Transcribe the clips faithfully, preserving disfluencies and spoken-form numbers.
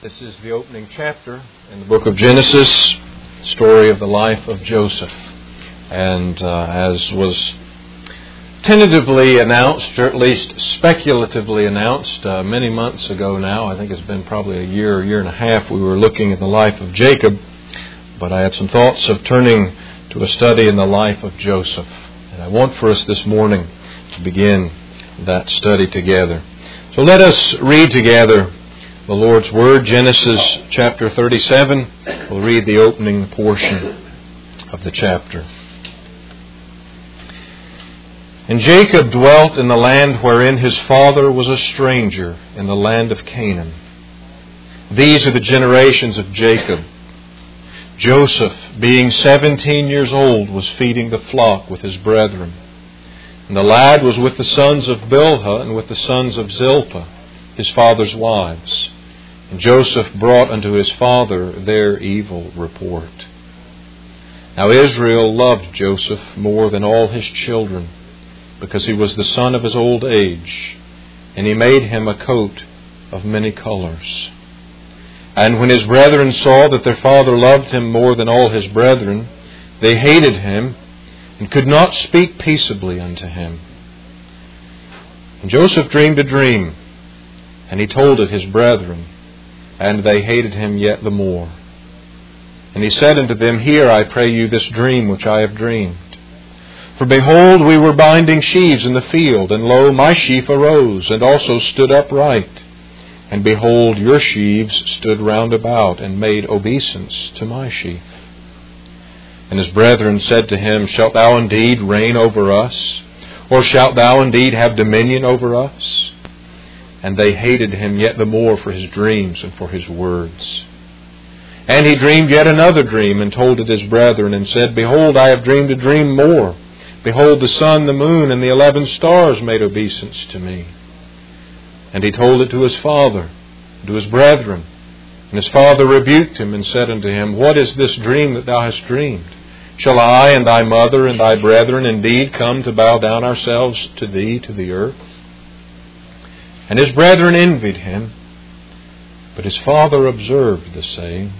This is the opening chapter in the book of Genesis, story of the life of Joseph. And uh, as was tentatively announced, or at least speculatively announced uh, many months ago now, I think it's been probably a year, or year and a half, we were looking at the life of Jacob. But I had some thoughts of turning to a study in the life of Joseph. And I want for us this morning to begin that study together. So let us read together the Lord's Word, Genesis chapter thirty-seven. We'll read the opening portion of the chapter. And Jacob dwelt in the land wherein his father was a stranger, in the land of Canaan. These are the generations of Jacob. Joseph, being seventeen years old, was feeding the flock with his brethren. And the lad was with the sons of Bilhah and with the sons of Zilpah, his father's wives. And Joseph brought unto his father their evil report. Now Israel loved Joseph more than all his children, because he was the son of his old age, and he made him a coat of many colors. And when his brethren saw that their father loved him more than all his brethren, they hated him, and could not speak peaceably unto him. And Joseph dreamed a dream, and he told it his brethren, and they hated him yet the more. And he said unto them, Hear, I pray you, this dream which I have dreamed. For behold, we were binding sheaves in the field, and lo, my sheaf arose, and also stood upright. And behold, your sheaves stood round about, and made obeisance to my sheaf. And his brethren said to him, Shalt thou indeed reign over us? Or shalt thou indeed have dominion over us? And they hated him yet the more for his dreams and for his words. And he dreamed yet another dream, and told it his brethren, and said, Behold, I have dreamed a dream more. Behold, the sun, the moon, and the eleven stars made obeisance to me. And he told it to his father, and to his brethren. And his father rebuked him, and said unto him, What is this dream that thou hast dreamed? Shall I and thy mother and thy brethren indeed come to bow down ourselves to thee to the earth? And his brethren envied him, but his father observed the saying.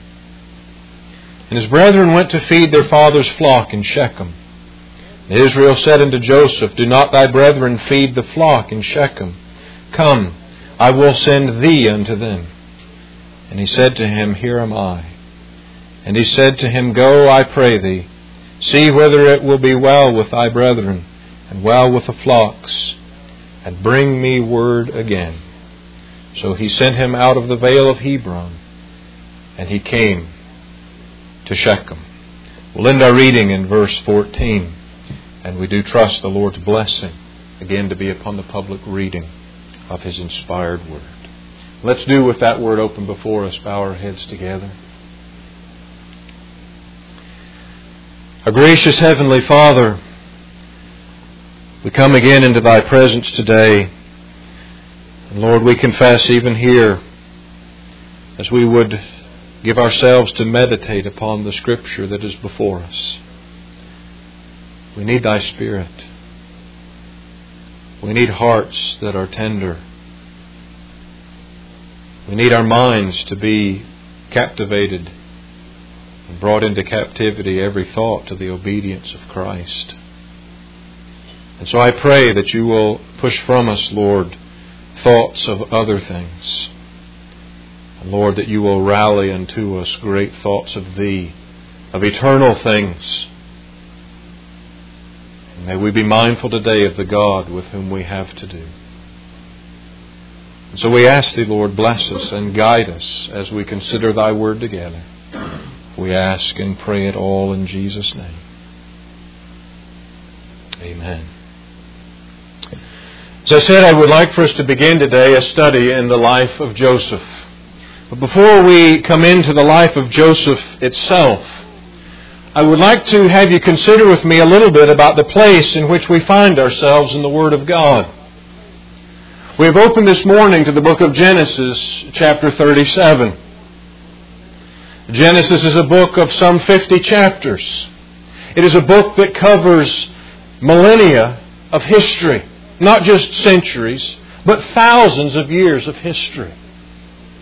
And his brethren went to feed their father's flock in Shechem. And Israel said unto Joseph, Do not thy brethren feed the flock in Shechem? Come, I will send thee unto them. And he said to him, Here am I. And he said to him, Go, I pray thee, see whether it will be well with thy brethren, and well with the flocks, and bring me word again. So he sent him out of the vale of Hebron, and he came to Shechem. We'll end our reading in verse fourteen, and we do trust the Lord's blessing again to be upon the public reading of His inspired word. Let's do with that word open before us, bow our heads together. Our gracious Heavenly Father, we come again into Thy presence today. And Lord, we confess even here, as we would give ourselves to meditate upon the Scripture that is before us, we need Thy Spirit. We need hearts that are tender. We need our minds to be captivated and brought into captivity, every thought to the obedience of Christ. And so I pray that you will push from us, Lord, thoughts of other things. And Lord, that you will rally unto us great thoughts of Thee, of eternal things. And may we be mindful today of the God with whom we have to do. And so we ask Thee, Lord, bless us and guide us as we consider Thy word together. We ask and pray it all in Jesus' name. Amen. As I said, I would like for us to begin today a study in the life of Joseph. But before we come into the life of Joseph itself, I would like to have you consider with me a little bit about the place in which we find ourselves in the Word of God. We have opened this morning to the book of Genesis, chapter thirty-seven. Genesis is a book of some fifty chapters. It is a book that covers millennia of history. Not just centuries, but thousands of years of history.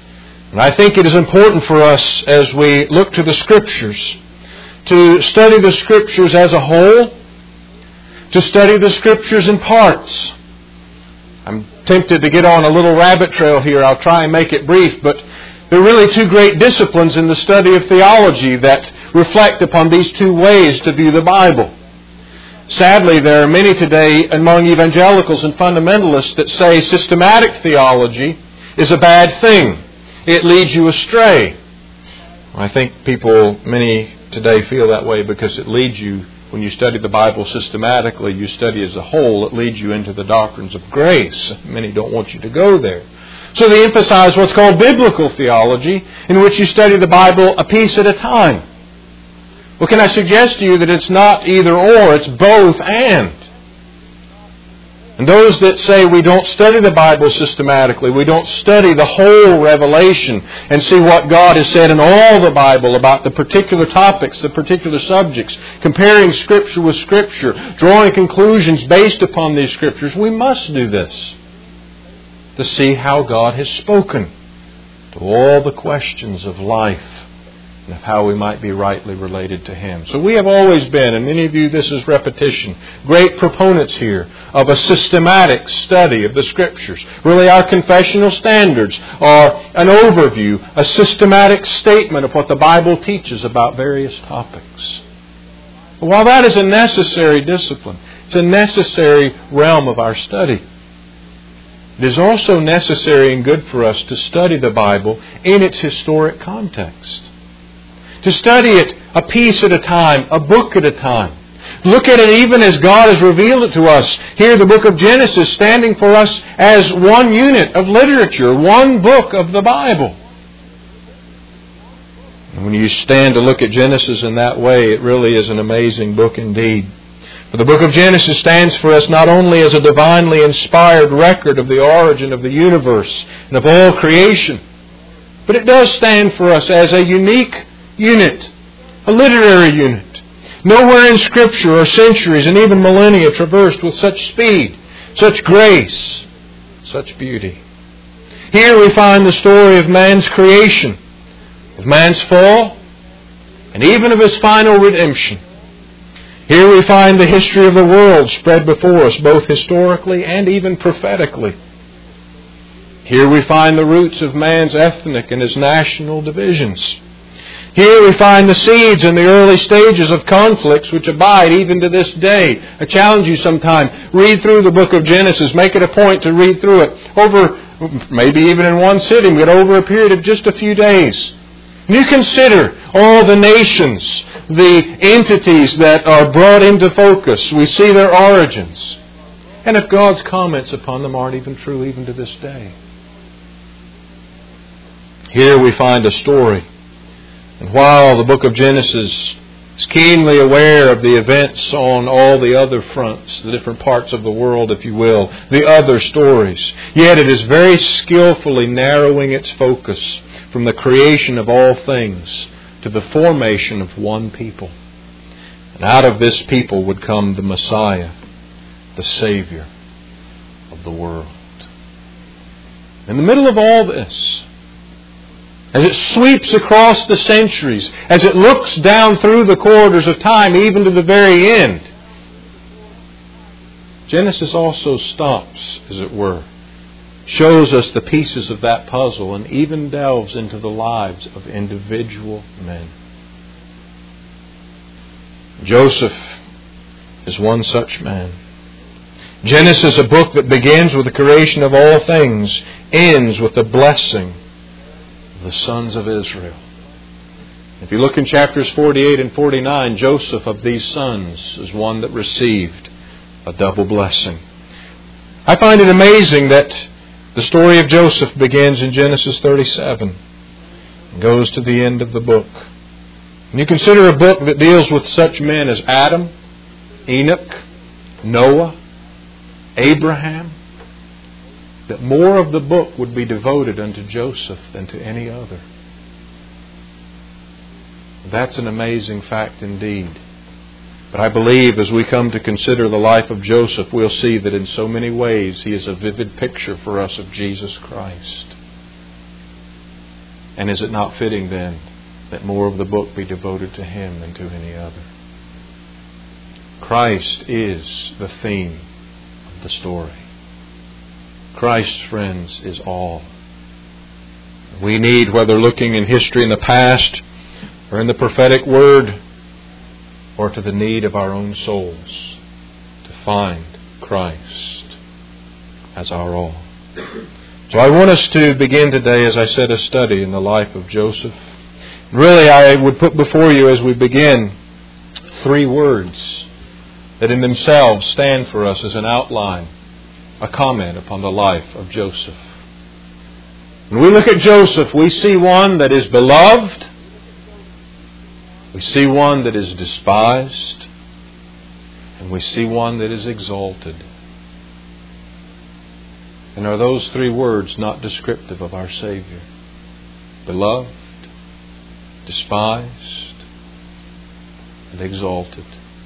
And I think it is important for us as we look to the Scriptures to study the Scriptures as a whole, to study the Scriptures in parts. I'm tempted to get on a little rabbit trail here. I'll try and make it brief, but there are really two great disciplines in the study of theology that reflect upon these two ways to view the Bible. Sadly, there are many today among evangelicals and fundamentalists that say systematic theology is a bad thing. It leads you astray. I think people, many today feel that way because it leads you, when you study the Bible systematically, you study as a whole, it leads you into the doctrines of grace. Many don't want you to go there. So they emphasize what's called biblical theology, in which you study the Bible a piece at a time. Well, can I suggest to you that it's not either or, it's both and. And those that say we don't study the Bible systematically, we don't study the whole revelation and see what God has said in all the Bible about the particular topics, the particular subjects, comparing Scripture with Scripture, drawing conclusions based upon these Scriptures, we must do this to see how God has spoken to all the questions of life and of how we might be rightly related to Him. So we have always been, and many of you this is repetition, great proponents here of a systematic study of the Scriptures. Really our confessional standards are an overview, a systematic statement of what the Bible teaches about various topics. While that is a necessary discipline, it's a necessary realm of our study. It is also necessary and good for us to study the Bible in its historic context. To study it a piece at a time, a book at a time. Look at it even as God has revealed it to us. Here the book of Genesis standing for us as one unit of literature, one book of the Bible. And when you stand to look at Genesis in that way, it really is an amazing book indeed. For the book of Genesis stands for us not only as a divinely inspired record of the origin of the universe and of all creation, but it does stand for us as a unique unit, a literary unit. Nowhere in Scripture are centuries and even millennia traversed with such speed, such grace, such beauty. Here we find the story of man's creation, of man's fall, and even of his final redemption. Here we find the history of the world spread before us, both historically and even prophetically. Here we find the roots of man's ethnic and his national divisions. Here we find the seeds and the early stages of conflicts which abide even to this day. I challenge you sometime, read through the book of Genesis. Make it a point to read through it over, maybe even in one sitting, but over a period of just a few days. You consider all the nations, the entities that are brought into focus. We see their origins. And if God's comments upon them aren't even true even to this day. Here we find a story. And while the book of Genesis is keenly aware of the events on all the other fronts, the different parts of the world, if you will, the other stories, yet it is very skillfully narrowing its focus from the creation of all things to the formation of one people. And out of this people would come the Messiah, the Savior of the world. In the middle of all this, as it sweeps across the centuries, as it looks down through the corridors of time, even to the very end, Genesis also stops, as it were, shows us the pieces of that puzzle, and even delves into the lives of individual men. Joseph is one such man. Genesis, a book that begins with the creation of all things, ends with the blessing of the sons of Israel. If you look in chapters forty-eight and forty-nine, Joseph of these sons is one that received a double blessing. I find it amazing that the story of Joseph begins in Genesis thirty-seven and goes to the end of the book. And you consider a book that deals with such men as Adam, Enoch, Noah, Abraham, that more of the book would be devoted unto Joseph than to any other. That's an amazing fact indeed. But I believe as we come to consider the life of Joseph, we'll see that in so many ways he is a vivid picture for us of Jesus Christ. And is it not fitting then that more of the book be devoted to Him than to any other? Christ is the theme of the story. Christ, friends, is all. We need, whether looking in history in the past or in the prophetic word or to the need of our own souls, to find Christ as our all. So I want us to begin today, as I said, a study in the life of Joseph. Really, I would put before you as we begin three words that in themselves stand for us as an outline, a comment upon the life of Joseph. When we look at Joseph, we see one that is beloved. We see one that is despised. And we see one that is exalted. And are those three words not descriptive of our Savior? Beloved, despised, and exalted.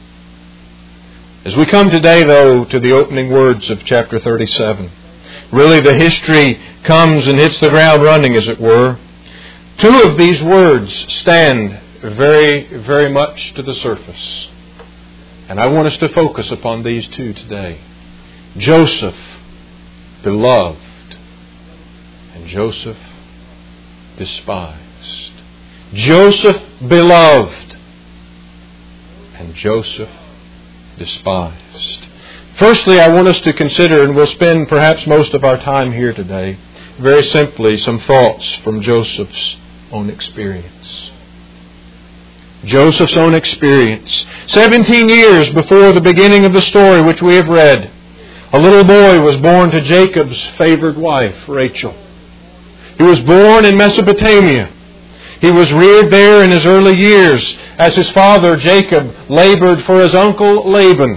As we come today, though, to the opening words of chapter thirty-seven, really the history comes and hits the ground running, as it were. Two of these words stand very, very much to the surface. And I want us to focus upon these two today. Joseph, beloved, and Joseph, despised. Joseph, beloved, and Joseph, despised. Firstly, I want us to consider, and we'll spend perhaps most of our time here today, very simply some thoughts from Joseph's own experience. Joseph's own experience. Seventeen years before the beginning of the story which we have read, a little boy was born to Jacob's favored wife, Rachel. He was born in Mesopotamia. He was reared there in his early years as his father Jacob labored for his uncle Laban.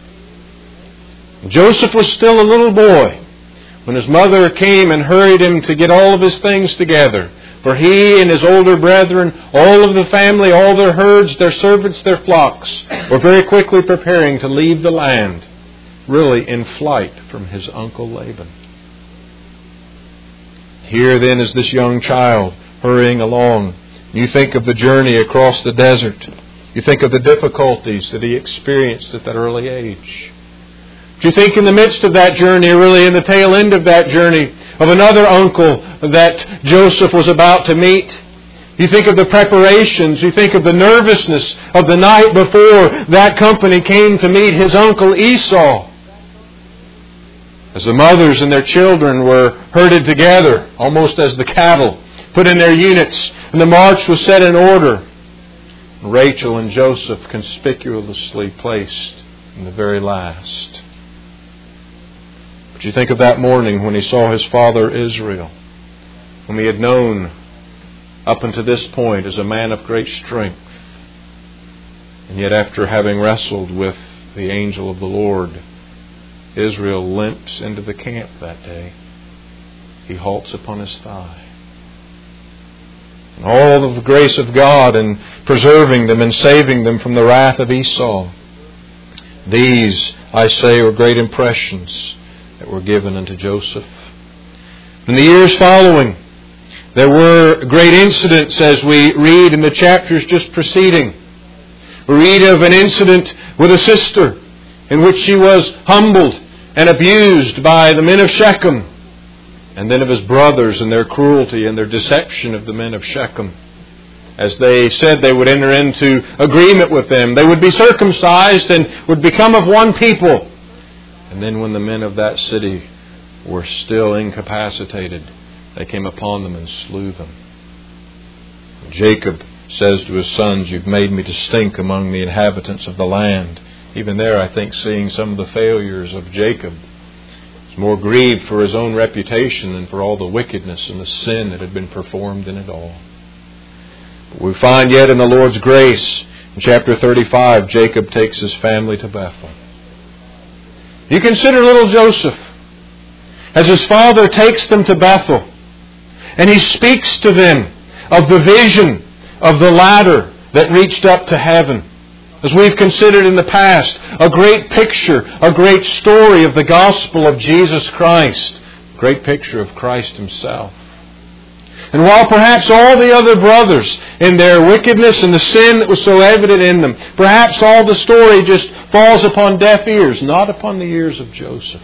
Joseph was still a little boy when his mother came and hurried him to get all of his things together. For he and his older brethren, all of the family, all their herds, their servants, their flocks, were very quickly preparing to leave the land, really in flight from his uncle Laban. Here then is this young child hurrying along. You think of the journey across the desert. You think of the difficulties that he experienced at that early age. Do you think in the midst of that journey, really in the tail end of that journey, of another uncle that Joseph was about to meet? You think of the preparations. You think of the nervousness of the night before that company came to meet his uncle Esau. As the mothers and their children were herded together, almost as the cattle, put in their units, and the march was set in order. Rachel and Joseph conspicuously placed in the very last. But you think of that morning when he saw his father Israel, whom he had known up until this point as a man of great strength. And yet after having wrestled with the angel of the Lord, Israel limps into the camp that day. He halts upon his thigh. And all of the grace of God in preserving them and saving them from the wrath of Esau. These, I say, were great impressions that were given unto Joseph. In the years following, there were great incidents as we read in the chapters just preceding. We read of an incident with a sister in which she was humbled and abused by the men of Shechem, and then of his brothers and their cruelty and their deception of the men of Shechem. As they said they would enter into agreement with them. They would be circumcised and would become of one people. And then when the men of that city were still incapacitated, they came upon them and slew them. Jacob says to his sons, "You've made me to stink among the inhabitants of the land." Even there, I think, seeing some of the failures of Jacob, he's more grieved for his own reputation than for all the wickedness and the sin that had been performed in it all. But we find yet in the Lord's grace, in chapter thirty-five, Jacob takes his family to Bethel. You consider little Joseph as his father takes them to Bethel, and he speaks to them of the vision of the ladder that reached up to heaven. As we've considered in the past, a great picture, a great story of the gospel of Jesus Christ. A great picture of Christ Himself. And while perhaps all the other brothers in their wickedness and the sin that was so evident in them, perhaps all the story just falls upon deaf ears, not upon the ears of Joseph.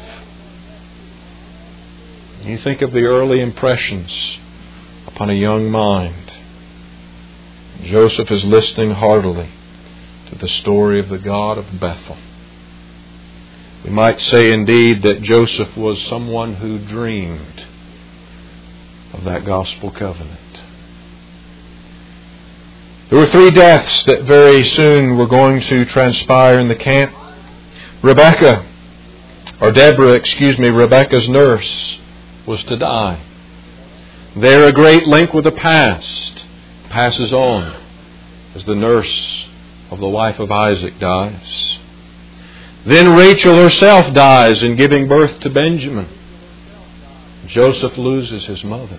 You think of the early impressions upon a young mind. Joseph is listening heartily to the story of the God of Bethel. We might say indeed that Joseph was someone who dreamed of that gospel covenant. There were three deaths that very soon were going to transpire in the camp. Rebecca, or Deborah, excuse me, Rebecca's nurse was to die. There a great link with the past passes on as the nurse of the wife of Isaac dies. Then Rachel herself dies in giving birth to Benjamin. Joseph loses his mother.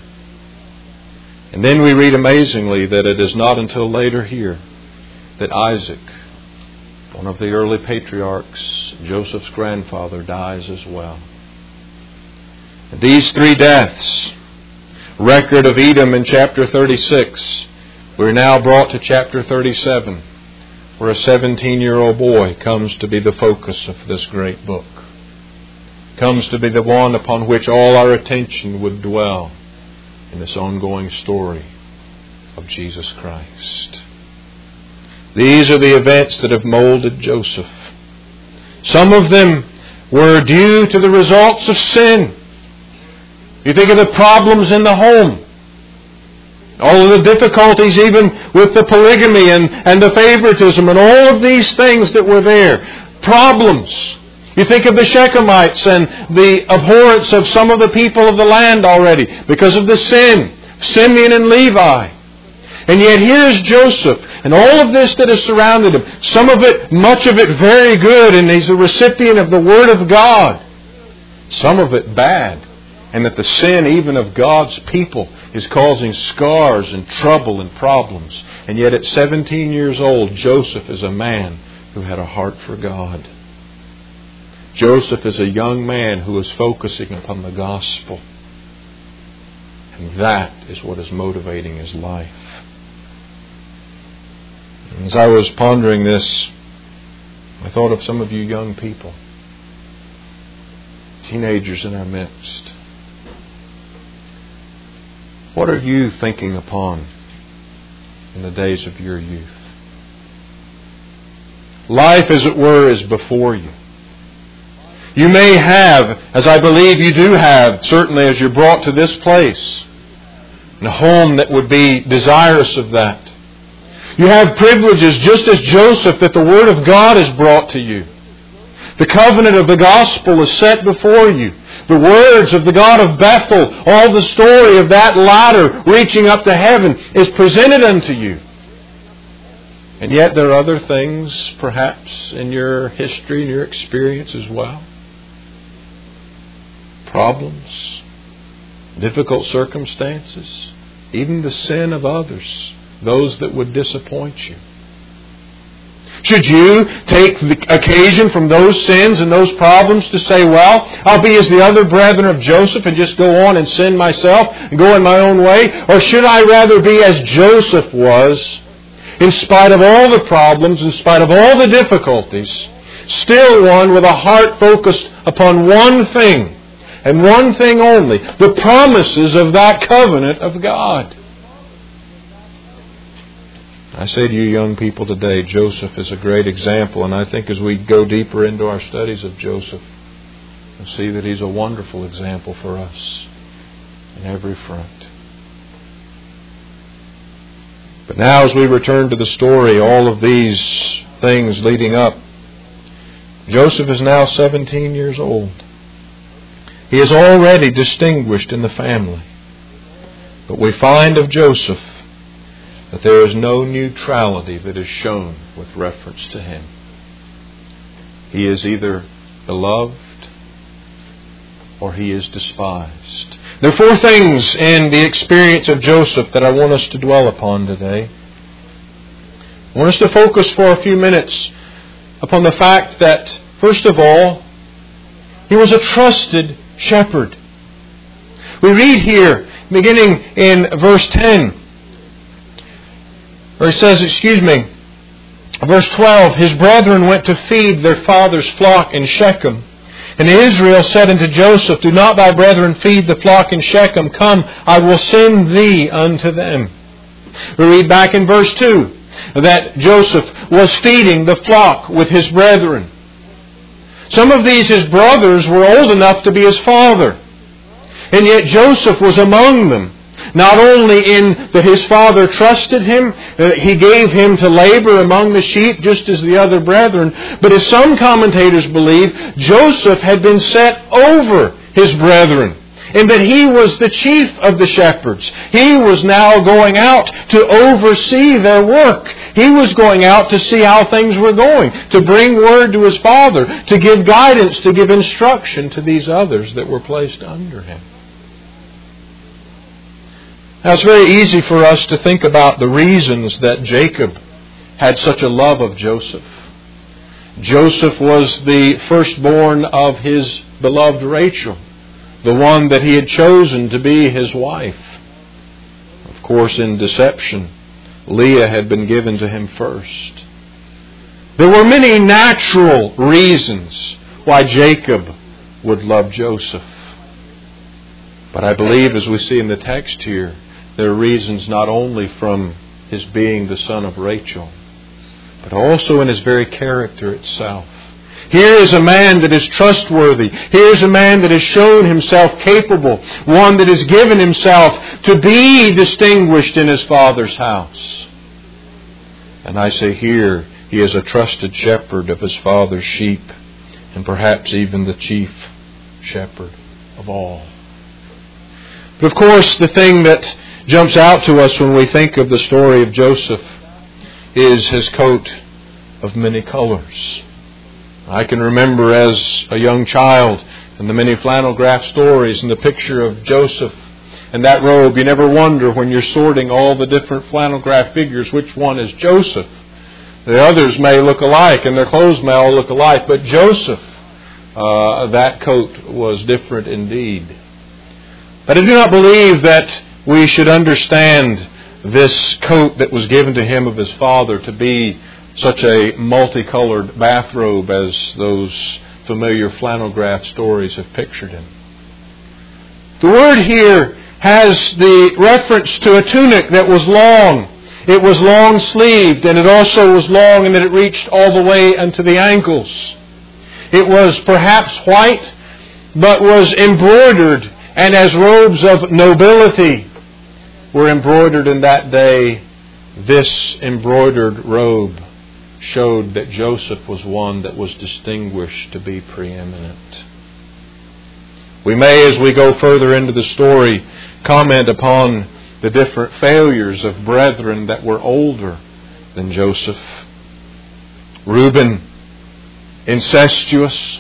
And then we read amazingly that it is not until later here that Isaac, one of the early patriarchs, Joseph's grandfather, dies as well. And these three deaths, record of Edom in chapter thirty-six, we're now brought to chapter thirty-seven, where a seventeen-year-old boy comes to be the focus of this great book. Comes to be the one upon which all our attention would dwell in this ongoing story of Jesus Christ. These are the events that have molded Joseph. Some of them were due to the results of sin. You think of the problems in the home. All of the difficulties even with the polygamy and, and the favoritism and all of these things that were there. Problems. You think of the Shechemites and the abhorrence of some of the people of the land already because of the sin. Simeon and Levi. And yet here's Joseph and all of this that has surrounded him. Some of it, much of it very good, and he's a recipient of the Word of God. Some of it bad. And that the sin even of God's people is causing scars and trouble and problems. And yet at seventeen years old, Joseph is a man who had a heart for God. Joseph is a young man who is focusing upon the gospel. And that is what is motivating his life. As I was pondering this, I thought of some of you young people, teenagers in our midst. What are you thinking upon in the days of your youth? Life, as it were, is before you. You may have, as I believe you do have, certainly as you're brought to this place, in a home that would be desirous of that. You have privileges just as Joseph that the Word of God is brought to you. The covenant of the gospel is set before you. The words of the God of Bethel, all the story of that ladder reaching up to heaven is presented unto you. And yet there are other things perhaps in your history and your experience as well. Problems, difficult circumstances, even the sin of others, those that would disappoint you. Should you take the occasion from those sins and those problems to say, well, I'll be as the other brethren of Joseph and just go on and sin myself and go in my own way? Or should I rather be as Joseph was, in spite of all the problems, in spite of all the difficulties, still one with a heart focused upon one thing, and one thing only, the promises of that covenant of God? I say to you young people today, Joseph is a great example, and I think as we go deeper into our studies of Joseph, we'll see that he's a wonderful example for us in every front. But now as we return to the story, all of these things leading up, Joseph is now seventeen years old. He is already distinguished in the family. But we find of Joseph that there is no neutrality that is shown with reference to him. He is either beloved or he is despised. There are four things in the experience of Joseph that I want us to dwell upon today. I want us to focus for a few minutes upon the fact that, first of all, he was a trusted shepherd. We read here beginning in verse ten. Or he says, excuse me, verse twelve, his brethren went to feed their father's flock in Shechem. And Israel said unto Joseph, do not thy brethren feed the flock in Shechem? Come, I will send thee unto them. We read back in verse two that Joseph was feeding the flock with his brethren. Some of these, his brothers, were old enough to be his father. And yet Joseph was among them. Not only in that his father trusted him, uh, he gave him to labor among the sheep just as the other brethren, but as some commentators believe, Joseph had been set over his brethren, and that he was the chief of the shepherds. He was now going out to oversee their work. He was going out to see how things were going, to bring word to his father, to give guidance, to give instruction to these others that were placed under him. Now, it's very easy for us to think about the reasons that Jacob had such a love of Joseph. Joseph was the firstborn of his beloved Rachel, the one that he had chosen to be his wife. Of course, in deception, Leah had been given to him first. There were many natural reasons why Jacob would love Joseph. But I believe, as we see in the text here, there are reasons not only from his being the son of Rachel, but also in his very character itself. Here is a man that is trustworthy. Here is a man that has shown himself capable. One that has given himself to be distinguished in his father's house. And I say here, he is a trusted shepherd of his father's sheep, and perhaps even the chief shepherd of all. But of course, the thing that jumps out to us when we think of the story of Joseph is his coat of many colors. I can remember as a young child and the many flannel graph stories and the picture of Joseph and that robe. You never wonder when you're sorting all the different flannel graph figures which one is Joseph. The others may look alike and their clothes may all look alike, but Joseph, uh, that coat was different indeed. But I do not believe that we should understand this coat that was given to him of his father to be such a multicolored bathrobe as those familiar flannel graph stories have pictured him. The word here has the reference to a tunic that was long. It was long-sleeved, and it also was long in that it reached all the way unto the ankles. It was perhaps white, but was embroidered, and as robes of nobility were embroidered in that day, this embroidered robe showed that Joseph was one that was distinguished to be preeminent. We may, as we go further into the story, comment upon the different failures of brethren that were older than Joseph. Reuben, incestuous.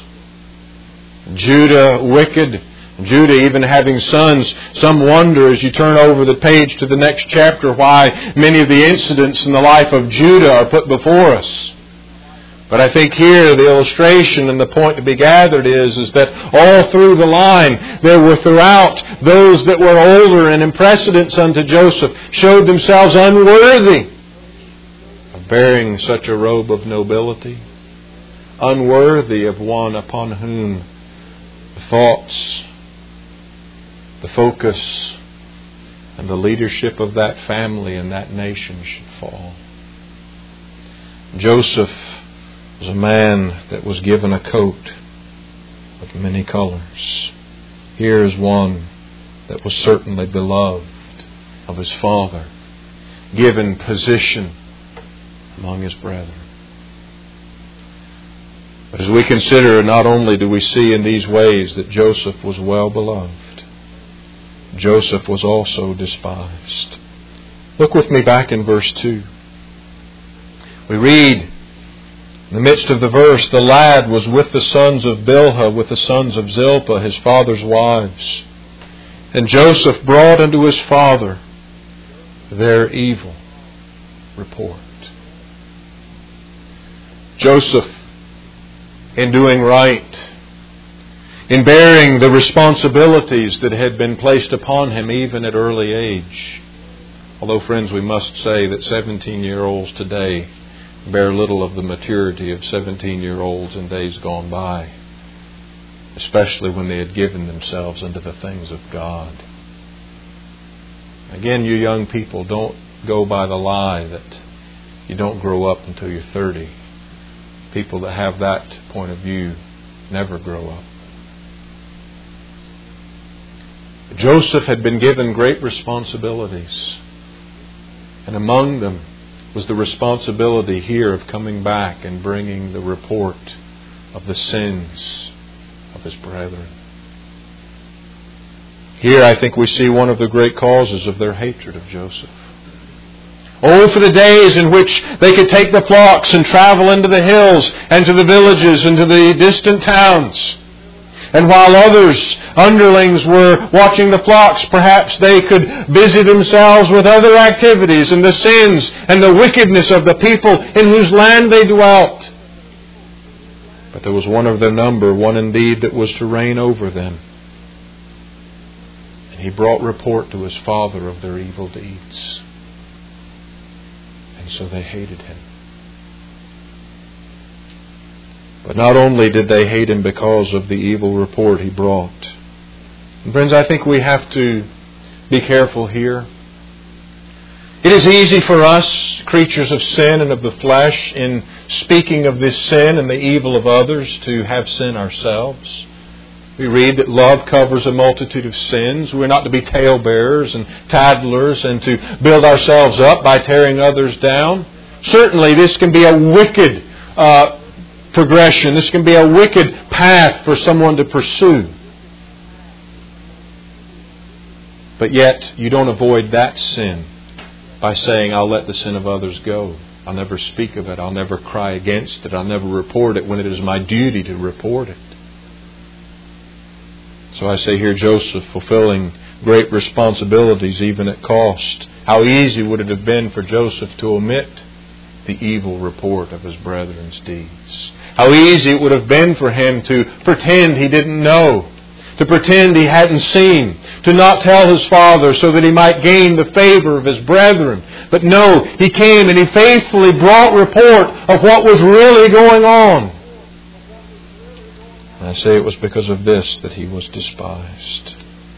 Judah, wicked. Judah even having sons. Some wonder as you turn over the page to the next chapter why many of the incidents in the life of Judah are put before us. But I think here the illustration and the point to be gathered is, is that all through the line there were throughout those that were older and in precedence unto Joseph showed themselves unworthy of bearing such a robe of nobility, unworthy of one upon whom the thoughts, the focus, and the leadership of that family and that nation should fall. Joseph was a man that was given a coat of many colors. Here is one that was certainly beloved of his father, given position among his brethren. But as we consider, not only do we see in these ways that Joseph was well beloved, Joseph was also despised. Look with me back in verse two. We read, in the midst of the verse, the lad was with the sons of Bilhah, with the sons of Zilpah, his father's wives. And Joseph brought unto his father their evil report. Joseph, in doing right, in bearing the responsibilities that had been placed upon him even at early age. Although, friends, we must say that seventeen-year-olds today bear little of the maturity of seventeen-year-olds in days gone by, especially when they had given themselves into the things of God. Again, you young people, don't go by the lie that you don't grow up until you're thirty. People that have that point of view never grow up. Joseph had been given great responsibilities, and among them was the responsibility here of coming back and bringing the report of the sins of his brethren. Here I think we see one of the great causes of their hatred of Joseph. Oh, for the days in which they could take the flocks and travel into the hills and to the villages and to the distant towns. And while others, underlings, were watching the flocks, perhaps they could busy themselves with other activities and the sins and the wickedness of the people in whose land they dwelt. But there was one of their number, one indeed that was to reign over them. And he brought report to his father of their evil deeds. And so they hated him. But not only did they hate him because of the evil report he brought. And friends, I think we have to be careful here. It is easy for us, creatures of sin and of the flesh, in speaking of this sin and the evil of others, to have sin ourselves. We read that love covers a multitude of sins. We're not to be talebearers and tattlers and to build ourselves up by tearing others down. Certainly this can be a wicked uh, progression. This can be a wicked path for someone to pursue. But yet you don't avoid that sin by saying, I'll let the sin of others go. I'll never speak of it. I'll never cry against it. I'll never report it when it is my duty to report it. So I say here, Joseph fulfilling great responsibilities even at cost. How easy would it have been for Joseph to omit the evil report of his brethren's deeds. How easy it would have been for him to pretend he didn't know, to pretend he hadn't seen, to not tell his father so that he might gain the favor of his brethren. But no, he came and he faithfully brought report of what was really going on. And I say it was because of this that he was despised.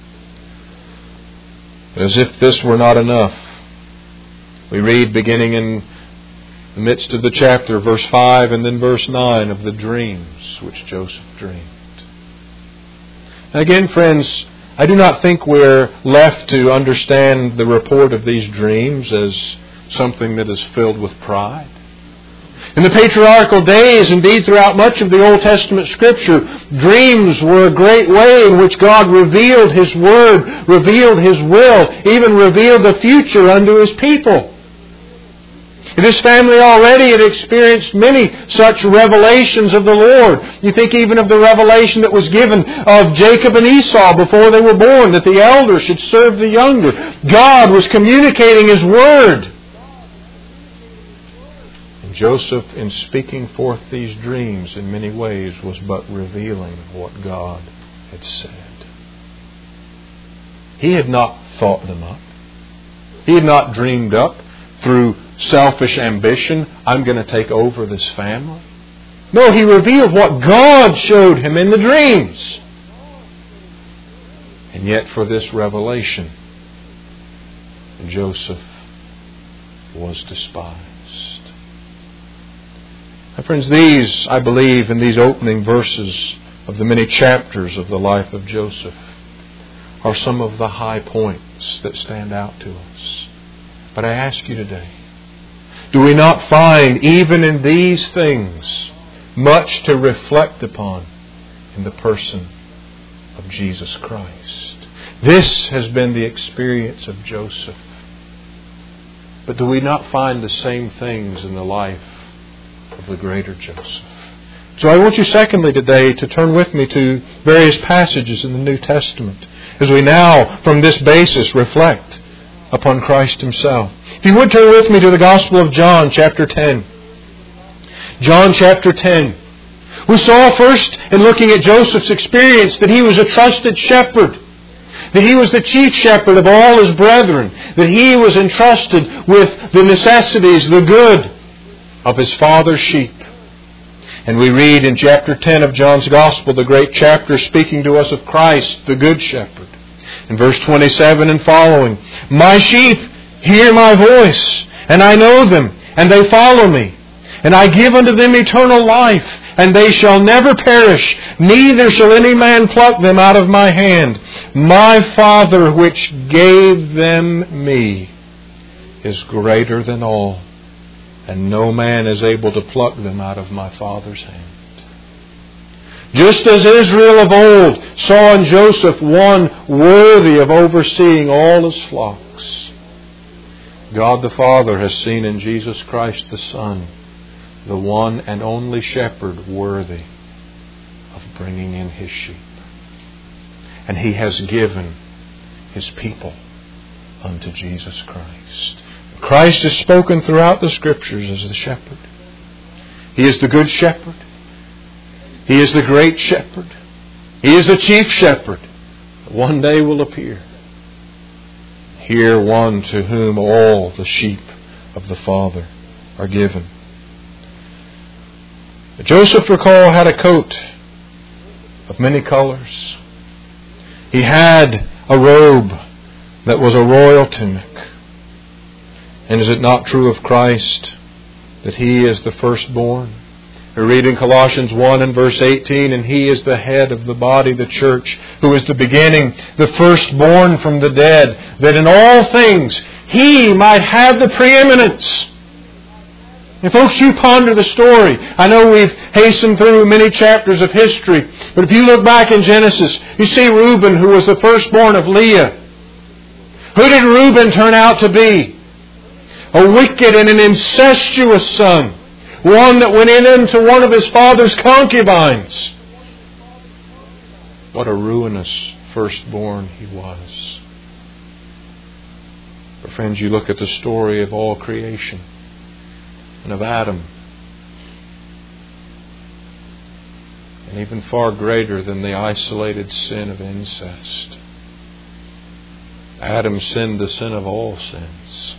As if this were not enough, we read beginning in the midst of the chapter, verse five and then verse nine, of the dreams which Joseph dreamed. And again, friends, I do not think we're left to understand the report of these dreams as something that is filled with pride. In the patriarchal days, indeed throughout much of the Old Testament Scripture, dreams were a great way in which God revealed His Word, revealed His will, even revealed the future unto His people. This family already had experienced many such revelations of the Lord. You think even of the revelation that was given of Jacob and Esau before they were born, that the elder should serve the younger. God was communicating His Word. And Joseph, in speaking forth these dreams in many ways, was but revealing what God had said. He had not thought them up. He had not dreamed up through selfish ambition, I'm going to take over this family. No, he revealed what God showed him in the dreams. And yet for this revelation, Joseph was despised. Now, friends, these, I believe, in these opening verses of the many chapters of the life of Joseph, are some of the high points that stand out to us. But I ask you today, do we not find, even in these things, much to reflect upon in the person of Jesus Christ? This has been the experience of Joseph. But do we not find the same things in the life of the greater Joseph? So I want you secondly today to turn with me to various passages in the New Testament as we now, from this basis, reflect upon Christ Himself. If you would turn with me to the Gospel of John, chapter ten. John chapter ten. We saw first in looking at Joseph's experience that he was a trusted shepherd, that he was the chief shepherd of all his brethren, that he was entrusted with the necessities, the good of his father's sheep. And we read in chapter ten of John's Gospel, the great chapter speaking to us of Christ, the Good Shepherd. In verse twenty-seven and following, "My sheep hear my voice, and I know them, and they follow me. And I give unto them eternal life, and they shall never perish, neither shall any man pluck them out of my hand. My Father which gave them me is greater than all, and no man is able to pluck them out of my Father's hand." Just as Israel of old saw in Joseph one worthy of overseeing all his flocks, God the Father has seen in Jesus Christ the Son the one and only shepherd worthy of bringing in His sheep. And He has given His people unto Jesus Christ. Christ is spoken throughout the Scriptures as the shepherd. He is the good shepherd. He is the great shepherd. He is the chief shepherd that one day will appear. Here one to whom all the sheep of the Father are given. Joseph, recall, had a coat of many colors. He had a robe that was a royal tunic. And is it not true of Christ that He is the firstborn? We read in Colossians one and verse eighteen, "And He is the head of the body, the church, who is the beginning, the firstborn from the dead, that in all things He might have the preeminence." And folks, you ponder the story. I know we've hastened through many chapters of history, but if you look back in Genesis, you see Reuben, who was the firstborn of Leah. Who did Reuben turn out to be? A wicked and an incestuous son. One that went in into one of his father's concubines. What a ruinous firstborn he was. But friends, you look at the story of all creation and of Adam. And even far greater than the isolated sin of incest. Adam sinned the sin of all sins.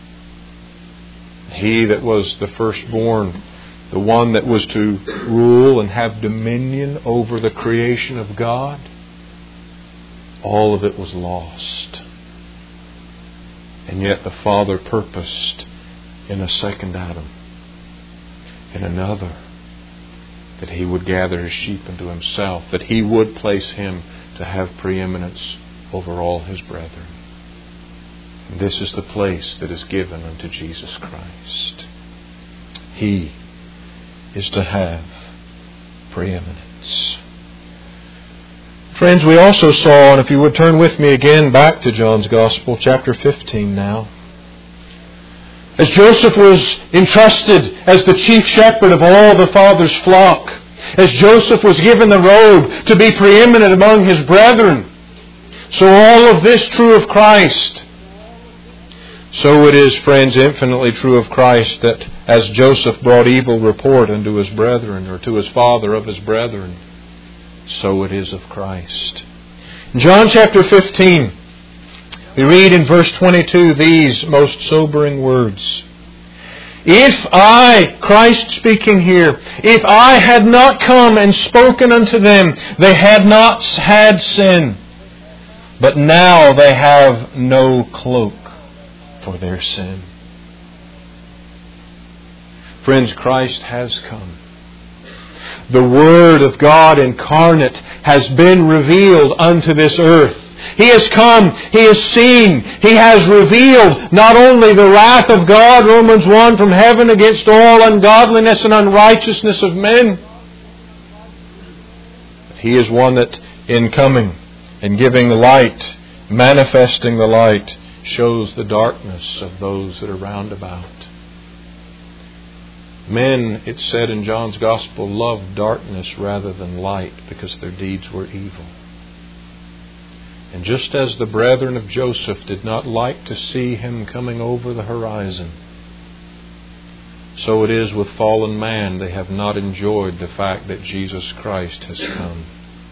He that was the firstborn, the one that was to rule and have dominion over the creation of God, all of it was lost. And yet the Father purposed in a second Adam, in another, that He would gather His sheep unto Himself, that He would place him to have preeminence over all His brethren. And this is the place that is given unto Jesus Christ. He is to have preeminence. Friends, we also saw, and if you would turn with me again back to John's Gospel, chapter fifteen now. As Joseph was entrusted as the chief shepherd of all the Father's flock, as Joseph was given the robe to be preeminent among his brethren, so all of this true of Christ. So it is, friends, infinitely true of Christ that as Joseph brought evil report unto his brethren, or to his father of his brethren, so it is of Christ. In John chapter fifteen, we read in verse twenty-two these most sobering words. "If I," Christ speaking here, "if I had not come and spoken unto them, they had not had sin. But now they have no cloak for their sin." Friends, Christ has come. The Word of God incarnate has been revealed unto this earth. He has come, He has seen, He has revealed not only the wrath of God, Romans one, from heaven against all ungodliness and unrighteousness of men. But He is one that in coming and giving the light, manifesting the light, shows the darkness of those that are round about. Men, it's said in John's Gospel, loved darkness rather than light because their deeds were evil. And just as the brethren of Joseph did not like to see him coming over the horizon, so it is with fallen man. They have not enjoyed the fact that Jesus Christ has come.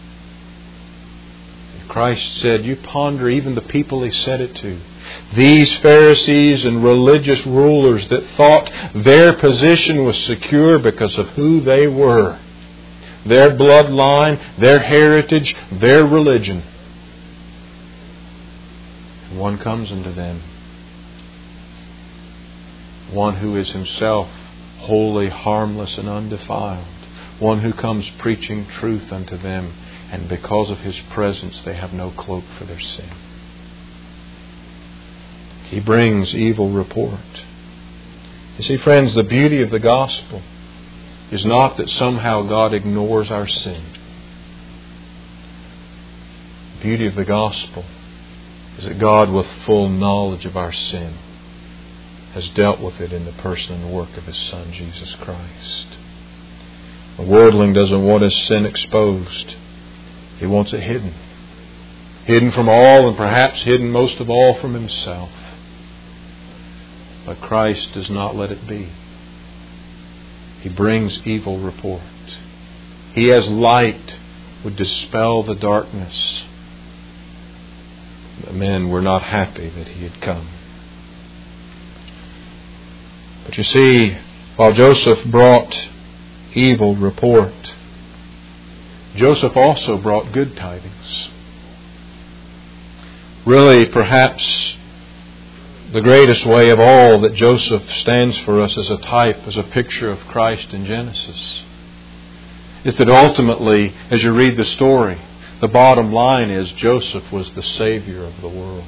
Christ said, you ponder even the people He said it to. These Pharisees and religious rulers that thought their position was secure because of who they were. Their bloodline, their heritage, their religion. And one comes unto them. One who is Himself holy, harmless, and undefiled. One who comes preaching truth unto them. And because of His presence, they have no cloak for their sin. He brings evil report. You see, friends, the beauty of the gospel is not that somehow God ignores our sin. The beauty of the gospel is that God, with full knowledge of our sin, has dealt with it in the person and work of His Son, Jesus Christ. The worldling doesn't want his sin exposed. He wants it hidden. Hidden from all, and perhaps hidden most of all from himself. But Christ does not let it be. He brings evil report. He, as light, would dispel the darkness. The men were not happy that He had come. But you see, while Joseph brought evil report, Joseph also brought good tidings. Really, perhaps the greatest way of all that Joseph stands for us as a type, as a picture of Christ in Genesis, is that ultimately, as you read the story, the bottom line is Joseph was the Savior of the world.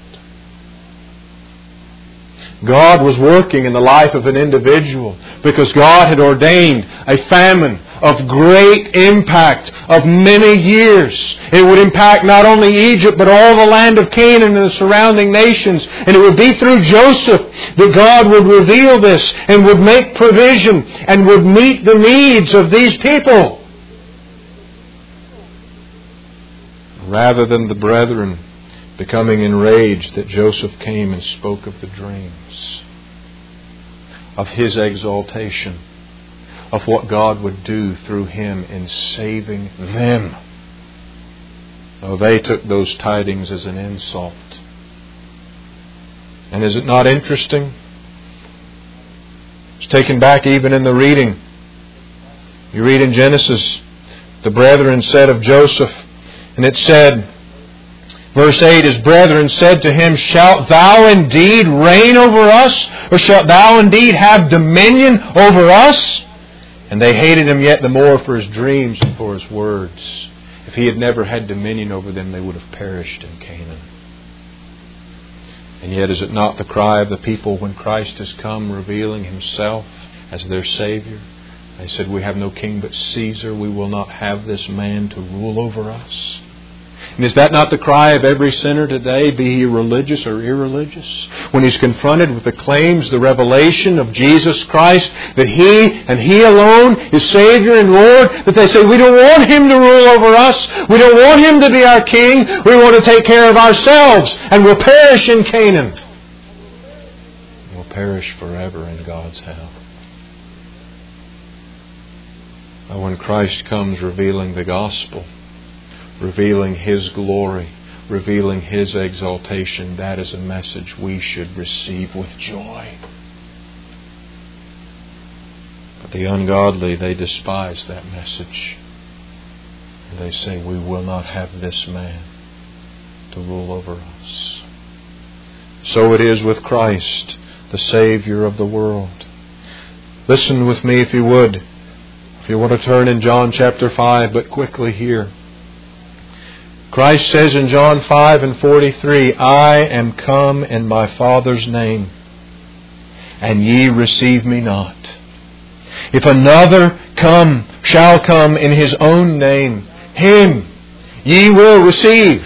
God was working in the life of an individual because God had ordained a famine of great impact of many years. It would impact not only Egypt but all the land of Canaan and the surrounding nations. And it would be through Joseph that God would reveal this and would make provision and would meet the needs of these people. Rather than the brethren becoming enraged that Joseph came and spoke of the dreams, of his exaltation, of what God would do through him in saving them. Oh, they took those tidings as an insult. And is it not interesting? It's taken back even in the reading. You read in Genesis, the brethren said of Joseph, and it said, verse eight, his brethren said to him, shalt thou indeed reign over us? Or shalt thou indeed have dominion over us? And they hated him yet the more for his dreams and for his words. If he had never had dominion over them, they would have perished in Canaan. And yet is it not the cry of the people when Christ has come revealing Himself as their Savior? They said, we have no king but Caesar. We will not have this man to rule over us. And is that not the cry of every sinner today, be he religious or irreligious? When he's confronted with the claims, the revelation of Jesus Christ, that He and He alone is Savior and Lord, that they say, we don't want Him to rule over us. We don't want Him to be our King. We want to take care of ourselves, and we'll perish in Canaan. We'll perish forever in God's hell. But when Christ comes revealing the gospel, revealing His glory, revealing His exaltation, that is a message we should receive with joy. But the ungodly, they despise that message. And they say, we will not have this man to rule over us. So it is with Christ, the Savior of the world. Listen with me if you would. If you want to turn in John chapter five, but quickly here. Christ says in John five and forty-three, I am come in my Father's name, and ye receive me not. If another come, shall come in his own name, him ye will receive.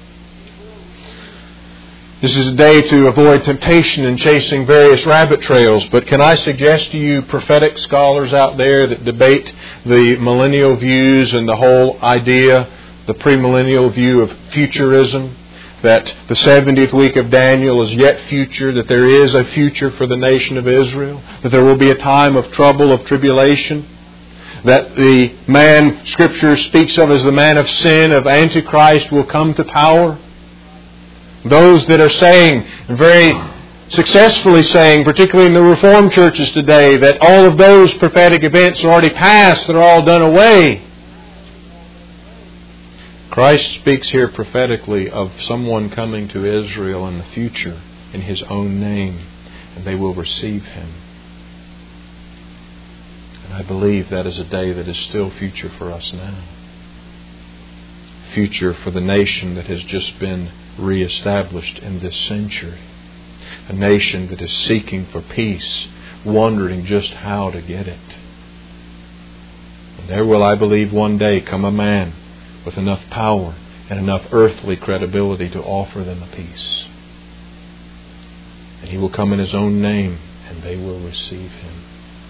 This is a day to avoid temptation and chasing various rabbit trails, but can I suggest to you prophetic scholars out there that debate the millennial views and the whole idea, the premillennial view of futurism, that the seventieth week of Daniel is yet future, that there is a future for the nation of Israel, that there will be a time of trouble, of tribulation, that the man Scripture speaks of as the man of sin, of Antichrist, will come to power. Those that are saying, very successfully saying, particularly in the Reformed churches today, that all of those prophetic events are already past, they're all done away. Christ speaks here prophetically of someone coming to Israel in the future in His own name, and they will receive Him. And I believe that is a day that is still future for us now. Future for the nation that has just been reestablished in this century. A nation that is seeking for peace, wondering just how to get it. And there will, I believe, one day come a man with enough power and enough earthly credibility to offer them a peace. And He will come in His own name, and they will receive Him.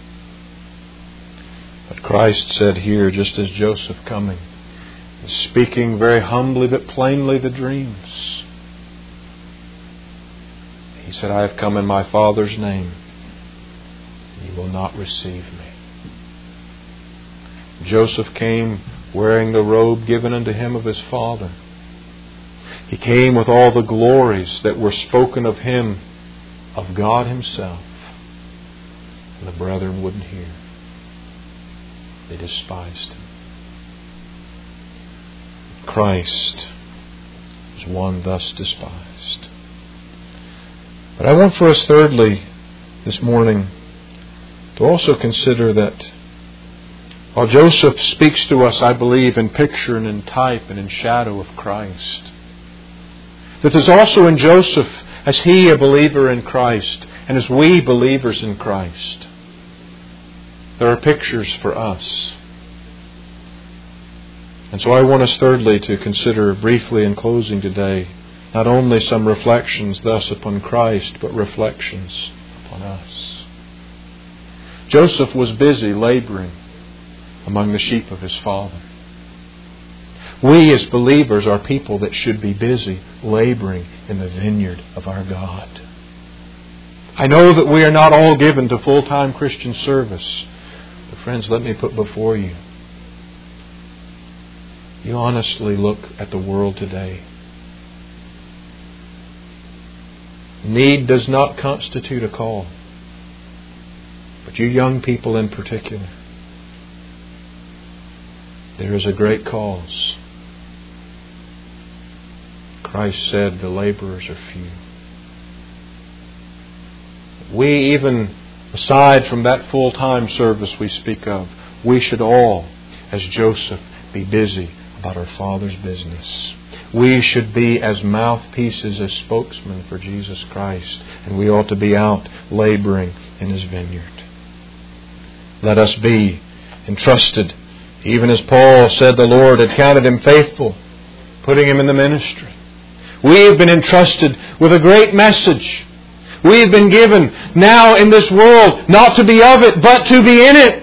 But Christ said here, just as Joseph coming, speaking very humbly but plainly the dreams, He said, I have come in my Father's name, and you will not receive me. Joseph came wearing the robe given unto him of his father. He came with all the glories that were spoken of him, of God Himself. And the brethren wouldn't hear. They despised Him. Christ is one thus despised. But I want for us thirdly this morning to also consider that while Joseph speaks to us, I believe, in picture and in type and in shadow of Christ, that there's also in Joseph, as he a believer in Christ, and as we believers in Christ, there are pictures for us. And so I want us thirdly to consider briefly in closing today, not only some reflections thus upon Christ, but reflections upon us. Joseph was busy laboring among the sheep of his father. We as believers are people that should be busy laboring in the vineyard of our God. I know that we are not all given to full-time Christian service. But friends, let me put before you, you honestly look at the world today. Need does not constitute a call. But you young people in particular, there is a great cause. Christ said the laborers are few. We, even aside from that full-time service we speak of, we should all, as Joseph, be busy about our Father's business. We should be as mouthpieces, as spokesmen for Jesus Christ, and we ought to be out laboring in His vineyard. Let us be entrusted, even as Paul said the Lord had counted him faithful, putting him in the ministry. We have been entrusted with a great message. We have been given now in this world not to be of it, but to be in it.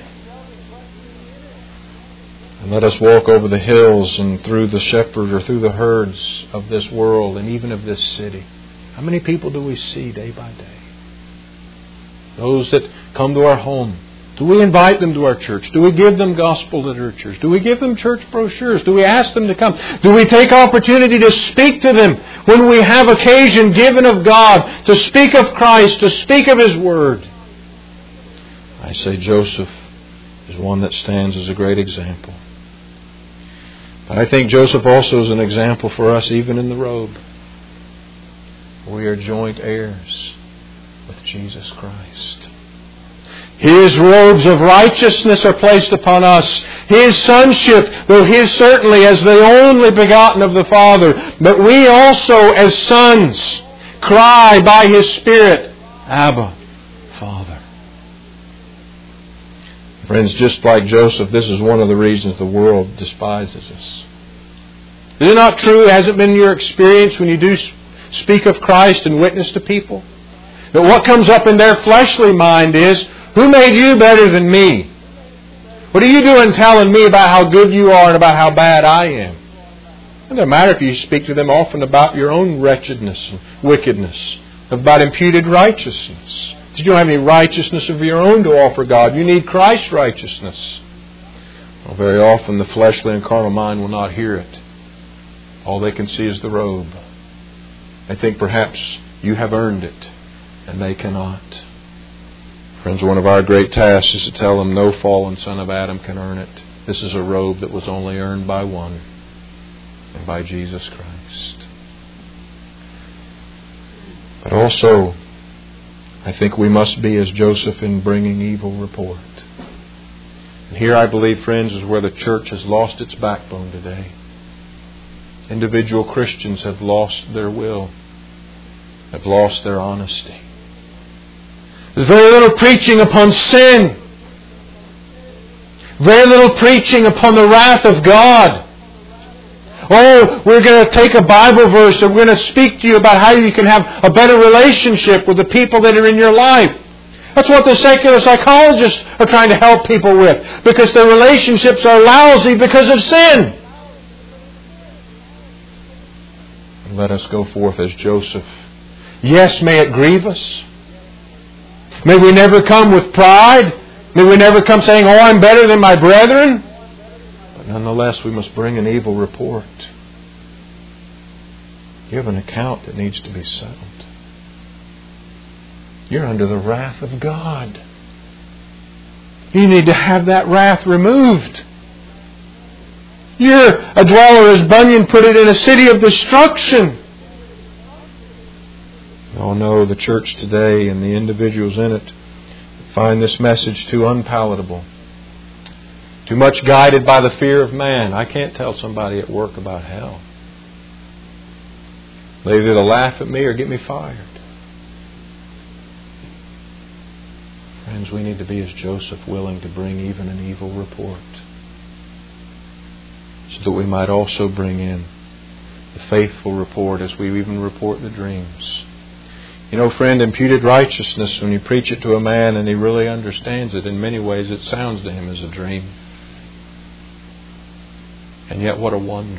And let us walk over the hills and through the shepherd or through the herds of this world and even of this city. How many people do we see day by day? Those that come to our home. Do we invite them to our church? Do we give them gospel literatures? Do we give them church brochures? Do we ask them to come? Do we take opportunity to speak to them when we have occasion given of God, to speak of Christ, to speak of His Word? I say Joseph is one that stands as a great example. But I think Joseph also is an example for us even in the robe. We are joint heirs with Jesus Christ. His robes of righteousness are placed upon us. His sonship, though His certainly as the only begotten of the Father, but we also as sons cry by His Spirit, Abba, Father. Friends, just like Joseph, this is one of the reasons the world despises us. Is it not true? Has it been your experience when you do speak of Christ and witness to people, that what comes up in their fleshly mind is, who made you better than me? What are you doing telling me about how good you are and about how bad I am? It doesn't matter if you speak to them often about your own wretchedness and wickedness, about imputed righteousness. You don't have any righteousness of your own to offer God. You need Christ's righteousness. Well, very often the fleshly and carnal mind will not hear it. All they can see is the robe. They think perhaps you have earned it, and they cannot. Friends, one of our great tasks is to tell them no fallen son of Adam can earn it. This is a robe that was only earned by one, and by Jesus Christ. But also, I think we must be as Joseph in bringing evil report. And here, I believe, friends, is where the church has lost its backbone today. Individual Christians have lost their will, have lost their honesty. There's very little preaching upon sin. Very little preaching upon the wrath of God. Oh, we're going to take a Bible verse and we're going to speak to you about how you can have a better relationship with the people that are in your life. That's what the secular psychologists are trying to help people with, because their relationships are lousy because of sin. And let us go forth as Joseph. Yes, may it grieve us. May we never come with pride. May we never come saying, oh, I'm better than my brethren. But nonetheless, we must bring an evil report. You have an account that needs to be settled. You're under the wrath of God. You need to have that wrath removed. You're a dweller, as Bunyan put it, in a city of destruction. We all know the church today and the individuals in it find this message too unpalatable, too much guided by the fear of man. I can't tell somebody at work about hell. They either laugh at me or get me fired. Friends, we need to be as Joseph, willing to bring even an evil report, so that we might also bring in the faithful report as we even report the dreams. You know, friend, imputed righteousness, when you preach it to a man and he really understands it, in many ways it sounds to him as a dream. And yet what a wonder.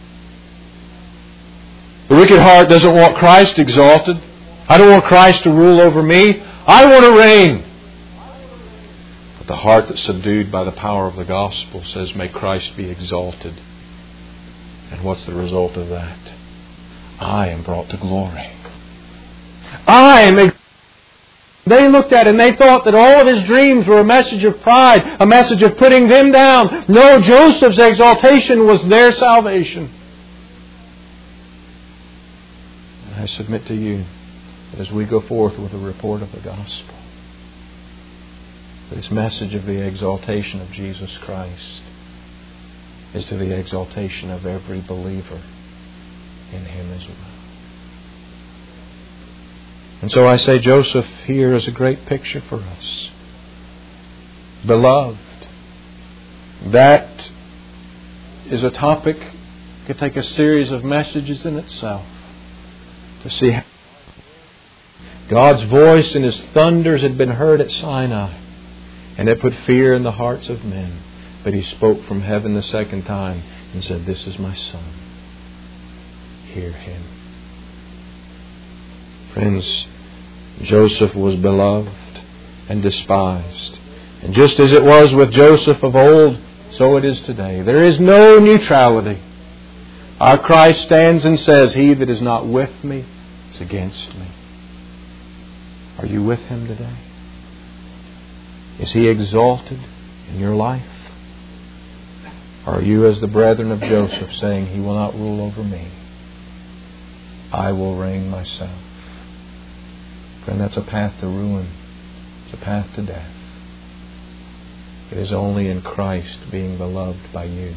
The wicked heart doesn't want Christ exalted. I don't want Christ to rule over me. I want to reign. But the heart that's subdued by the power of the gospel says, may Christ be exalted. And what's the result of that? I am brought to glory. I am exalted. They looked at it and they thought that all of his dreams were a message of pride, a message of putting them down. No, Joseph's exaltation was their salvation. And I submit to you that as we go forth with a report of the gospel, this message of the exaltation of Jesus Christ is to the exaltation of every believer in Him as well. And so I say Joseph here is a great picture for us. Beloved. That is a topic that could take a series of messages in itself to see how God's voice and His thunders had been heard at Sinai, and it put fear in the hearts of men. But He spoke from heaven the second time and said, "This is my Son. Hear Him." Friends, Joseph was beloved and despised. And just as it was with Joseph of old, so it is today. There is no neutrality. Our Christ stands and says, "He that is not with me is against me." Are you with Him today? Is He exalted in your life? Or are you as the brethren of Joseph, saying, "He will not rule over me. I will reign myself"? Friend, that's a path to ruin. It's a path to death. It is only in Christ being beloved by you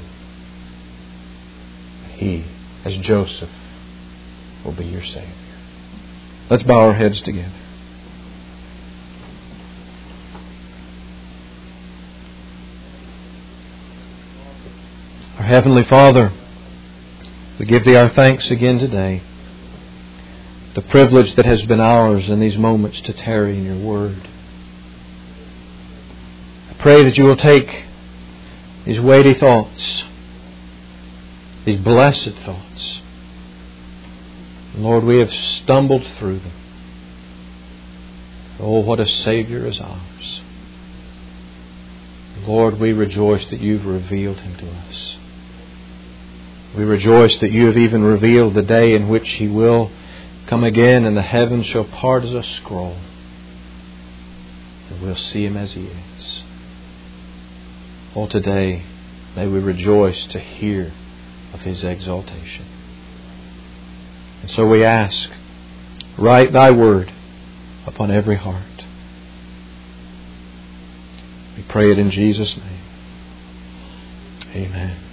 that He, as Joseph, will be your Savior. Let's bow our heads together. Our Heavenly Father, we give Thee our thanks again today. The privilege that has been ours in these moments to tarry in Your Word. I pray that You will take these weighty thoughts these blessed thoughts. Lord, we have stumbled through them. Oh, what a Savior is ours. Lord, we rejoice that You've revealed Him to us. We rejoice that You have even revealed the day in which He will come again and the heavens shall part as a scroll. And we'll see Him as He is. Oh, today, may we rejoice to hear of His exaltation. And so we ask, write Thy word upon every heart. We pray it in Jesus' name. Amen.